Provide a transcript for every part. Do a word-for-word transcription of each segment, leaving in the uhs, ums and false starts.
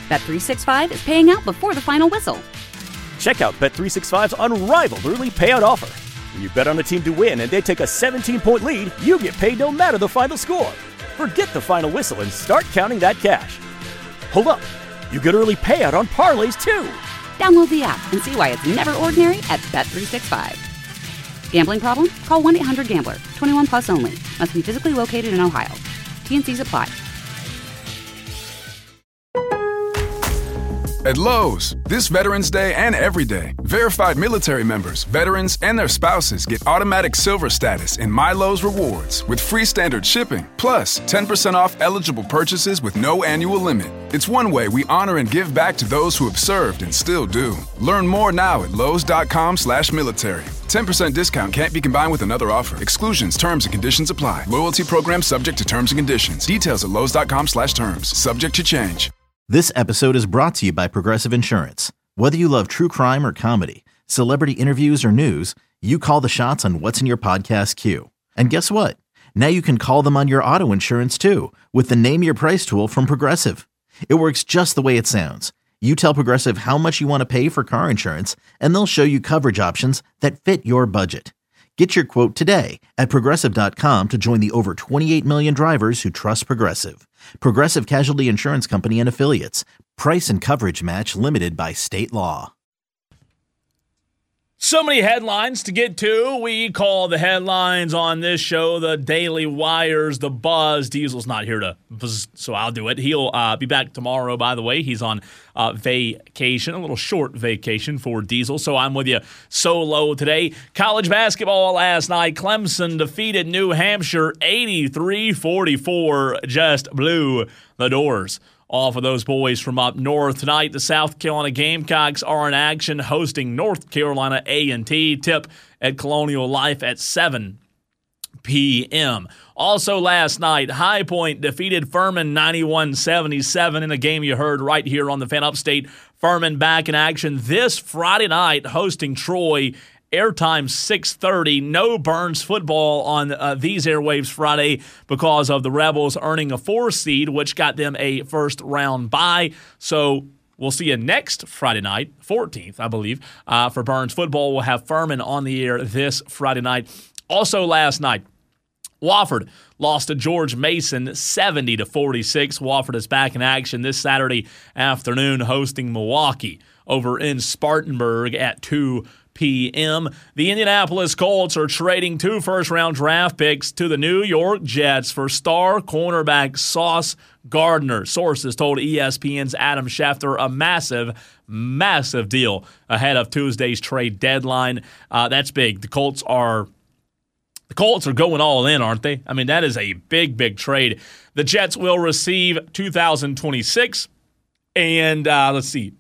Bet three sixty-five is paying out before the final whistle. Check out Bet three sixty-five's unrivaled early payout offer. When you bet on a team to win and they take a seventeen-point lead, you get paid no matter the final score. Forget the final whistle and start counting that cash. Hold up. You get early payout on parlays, too. Download the app and see why it's never ordinary at Bet three sixty-five. Gambling problem? Call one eight hundred gambler. twenty-one plus only. Must be physically located in Ohio. T N Cs apply. At Lowe's, this Veterans Day and every day, verified military members, veterans, and their spouses get automatic silver status in My Lowe's Rewards with free standard shipping, plus ten percent off eligible purchases with no annual limit. It's one way we honor and give back to those who have served and still do. Learn more now at lowes.com slash military. ten percent discount can't be combined with another offer. Exclusions, terms, and conditions apply. Loyalty program subject to terms and conditions. Details at lowes.com slash terms. Subject to change. This episode is brought to you by Progressive Insurance. Whether you love true crime or comedy, celebrity interviews or news, you call the shots on what's in your podcast queue. And guess what? Now you can call them on your auto insurance too with the Name Your Price tool from Progressive. It works just the way it sounds. You tell Progressive how much you want to pay for car insurance, and they'll show you coverage options that fit your budget. Get your quote today at Progressive dot com to join the over twenty-eight million drivers who trust Progressive. Progressive Casualty Insurance Company and Affiliates. Price and coverage match limited by state law. So many headlines to get to. We call the headlines on this show the Daily Wires, the Buzz. Diesel's not here to buzz, so I'll do it. He'll uh, be back tomorrow, by the way. He's on uh, vacation, a little short vacation for Diesel, so I'm with you solo today. College basketball last night. Clemson defeated New Hampshire eighty-three forty-four, just blew the doors off of those boys from up north. Tonight, the South Carolina Gamecocks are in action hosting North Carolina A and T. Tip at Colonial Life at seven p.m. Also last night, High Point defeated Furman ninety-one seventy-seven in a game you heard right here on the Fan Upstate. Furman back in action this Friday night hosting Troy. Airtime six thirty. No Burns football on uh, these airwaves Friday because of the Rebels earning a four seed, which got them a first round bye. So we'll see you next Friday night, fourteenth, I believe, uh, for Burns football. We'll have Furman on the air this Friday night. Also last night, Wofford lost to George Mason seventy to forty-six. Wofford is back in action this Saturday afternoon hosting Milwaukee over in Spartanburg at two p.m. The Indianapolis Colts are trading two first-round draft picks to the New York Jets for star cornerback Sauce Gardner. Sources told E S P N's Adam Schefter a massive, massive deal ahead of Tuesday's trade deadline. Uh, that's big. The Colts are the Colts are going all in, aren't they? I mean, that is a big, big trade. The Jets will receive two thousand twenty-six and uh, let's see,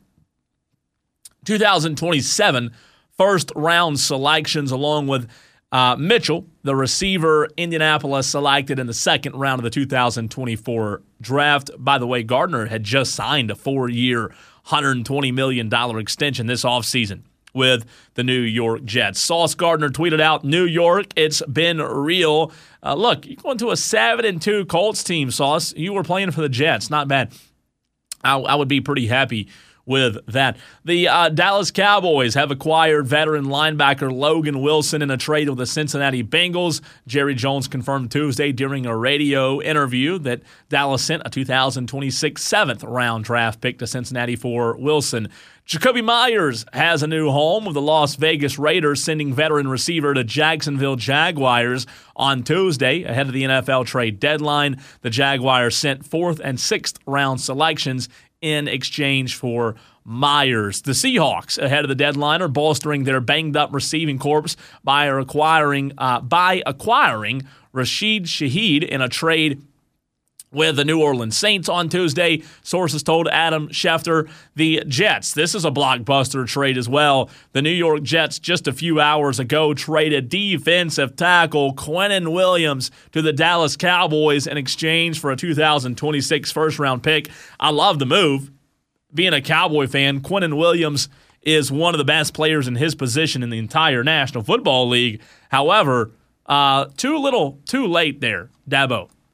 two thousand twenty-seven first-round selections, along with uh, Mitchell, the receiver Indianapolis selected in the second round of the two thousand twenty-four draft. By the way, Gardner had just signed a four-year, one hundred twenty million dollars extension this offseason with the New York Jets. Sauce Gardner tweeted out, New York, it's been real. Uh, look, you're going to a seven and two Colts team, Sauce. You were playing for the Jets. Not bad. I, I would be pretty happy with that. The uh, Dallas Cowboys have acquired veteran linebacker Logan Wilson in a trade with the Cincinnati Bengals. Jerry Jones confirmed Tuesday during a radio interview that Dallas sent a two thousand twenty-six seventh-round draft pick to Cincinnati for Wilson. Jacoby Myers has a new home with the Las Vegas Raiders sending veteran receiver to Jacksonville Jaguars on Tuesday ahead of the N F L trade deadline. The Jaguars sent fourth and sixth round selections in exchange for Myers. The Seahawks, ahead of the deadline, are bolstering their banged-up receiving corps by acquiring uh, by acquiring Rashid Shaheed in a trade with the New Orleans Saints on Tuesday. Sources told Adam Schefter. The Jets, this is a blockbuster trade as well. The New York Jets just a few hours ago traded defensive tackle Quinnen Williams to the Dallas Cowboys in exchange for a two thousand twenty-six first-round pick. I love the move. Being a Cowboy fan, Quinnen Williams is one of the best players in his position in the entire National Football League. However, uh, too little, too late there, Dabo.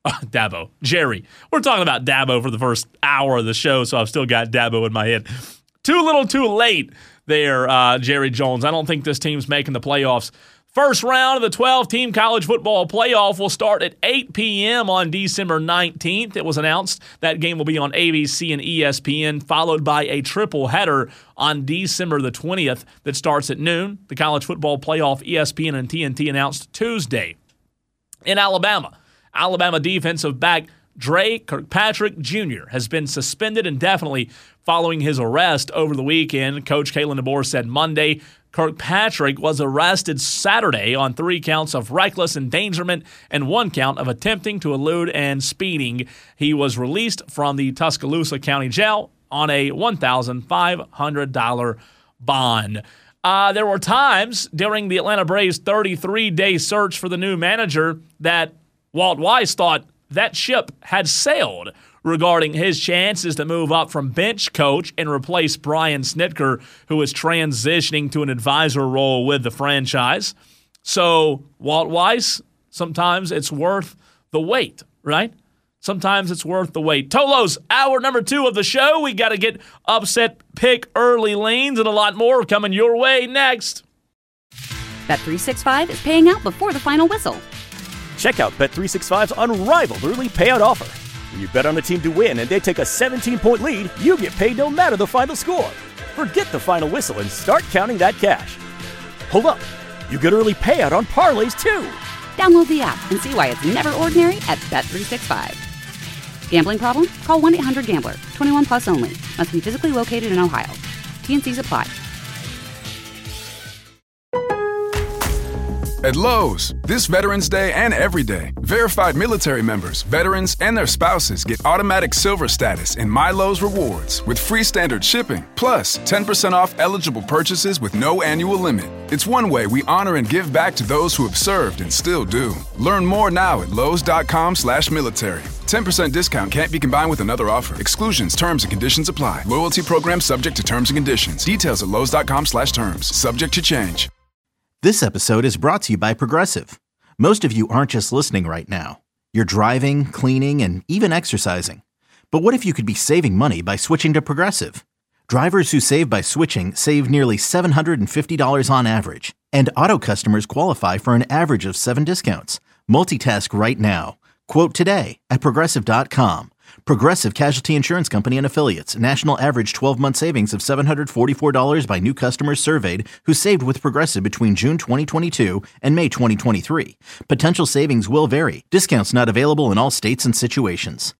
Uh, Dabo. Jerry. We're talking about Dabo for the first hour of the show, so I've still got Dabo in my head. Too little too late there, uh, Jerry Jones. I don't think this team's making the playoffs. First round of the twelve-team college football playoff will start at eight p.m. on December nineteenth. It was announced that game will be on A B C and E S P N, followed by a triple header on December the twentieth that starts at noon. The college football playoff, E S P N and T N T announced Tuesday. In Alabama, Alabama defensive back Dre Kirkpatrick Junior has been suspended indefinitely following his arrest over the weekend. Coach Kalen DeBoer said Monday Kirkpatrick was arrested Saturday on three counts of reckless endangerment and one count of attempting to elude and speeding. He was released from the Tuscaloosa County Jail on a one thousand five hundred dollars bond. Uh, there were times during the Atlanta Braves' thirty-three day search for the new manager that Walt Weiss thought that ship had sailed regarding his chances to move up from bench coach and replace Brian Snitker, who is transitioning to an advisor role with the franchise. So, Walt Weiss, sometimes it's worth the wait, right? Sometimes it's worth the wait. Tolos, hour number two of the show. We got to get upset pick early lanes and a lot more coming your way next. Bet three sixty-five is paying out before the final whistle. Check out Bet three sixty-five's unrivaled early payout offer. When you bet on a team to win and they take a seventeen-point lead, you get paid no matter the final score. Forget the final whistle and start counting that cash. Hold up. You get early payout on parlays, too. Download the app and see why it's never ordinary at Bet three sixty-five. Gambling problem? Call one eight hundred gambler. twenty-one plus only. Must be physically located in Ohio. T N Cs apply. At Lowe's, this Veterans Day and every day, verified military members, veterans, and their spouses get automatic silver status in My Lowe's Rewards with free standard shipping, plus ten percent off eligible purchases with no annual limit. It's one way we honor and give back to those who have served and still do. Learn more now at lowes.com slash military. ten percent discount can't be combined with another offer. Exclusions, terms, and conditions apply. Loyalty program subject to terms and conditions. Details at lowes.com slash terms. Subject to change. This episode is brought to you by Progressive. Most of you aren't just listening right now. You're driving, cleaning, and even exercising. But what if you could be saving money by switching to Progressive? Drivers who save by switching save nearly seven hundred fifty dollars on average. And auto customers qualify for an average of seven discounts. Multitask right now. Quote today at Progressive dot com. Progressive Casualty Insurance Company and Affiliates. National average twelve-month savings of seven hundred forty-four dollars by new customers surveyed who saved with Progressive between June twenty twenty-two and May twenty twenty-three. Potential savings will vary. Discounts not available in all states and situations.